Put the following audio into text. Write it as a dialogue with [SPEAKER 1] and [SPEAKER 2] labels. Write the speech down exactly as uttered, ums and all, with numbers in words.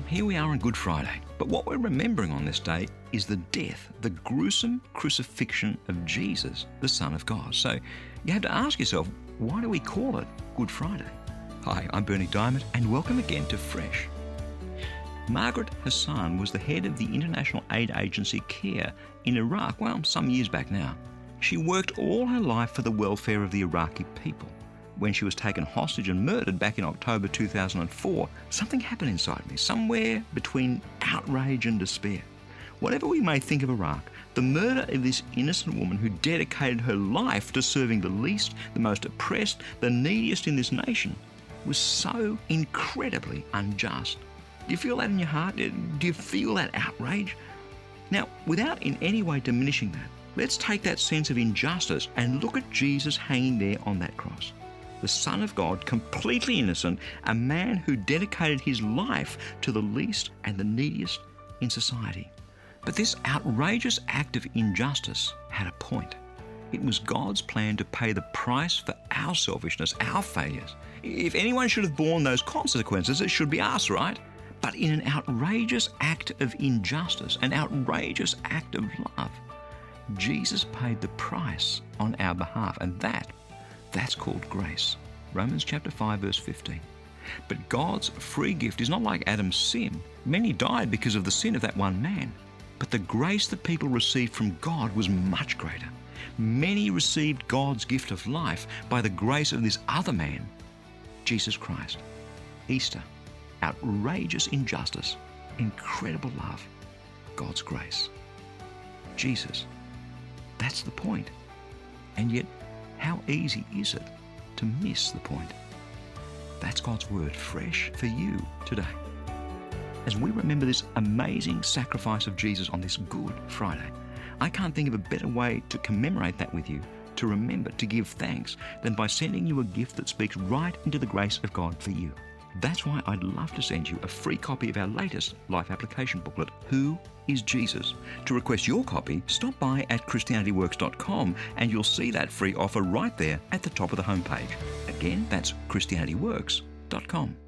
[SPEAKER 1] here we are on Good Friday. But what we're remembering on this day is the death, the gruesome crucifixion of Jesus, the Son of God. So you have to ask yourself, why do we call it Good Friday? Hi, I'm Bernie Diamond, and welcome again to Fresh. Margaret Hassan was the head of the international aid agency CARE in Iraq, well, some years back now. She worked all her life for the welfare of the Iraqi people. When she was taken hostage and murdered back in October two thousand four, something happened inside me, somewhere between outrage and despair. Whatever we may think of Iraq, the murder of this innocent woman who dedicated her life to serving the least, the most oppressed, the neediest in this nation was so incredibly unjust. Do you feel that in your heart? Do you feel that outrage? Now, without in any way diminishing that, let's take that sense of injustice and look at Jesus hanging there on that cross. The Son of God, completely innocent, a man who dedicated his life to the least and the neediest in society. But this outrageous act of injustice had a point. It was God's plan to pay the price for our selfishness, our failures. If anyone should have borne those consequences, it should be us, right? But in an outrageous act of injustice, an outrageous act of love, Jesus paid the price on our behalf, and that That's called grace. Romans chapter five, verse fifteen. But God's free gift is not like Adam's sin. Many died because of the sin of that one man. But the grace that people received from God was much greater. Many received God's gift of life by the grace of this other man, Jesus Christ. Easter, outrageous injustice, incredible love, God's grace. Jesus, that's the point. And yet, how easy is it to miss the point? That's God's word, fresh for you today. As we remember this amazing sacrifice of Jesus on this Good Friday, I can't think of a better way to commemorate that with you, to remember, to give thanks, than by sending you a gift that speaks right into the grace of God for you. That's why I'd love to send you a free copy of our latest life application booklet, Who is Jesus? To request your copy, stop by at Christianity Works dot com and you'll see that free offer right there at the top of the homepage. Again, that's Christianity Works dot com.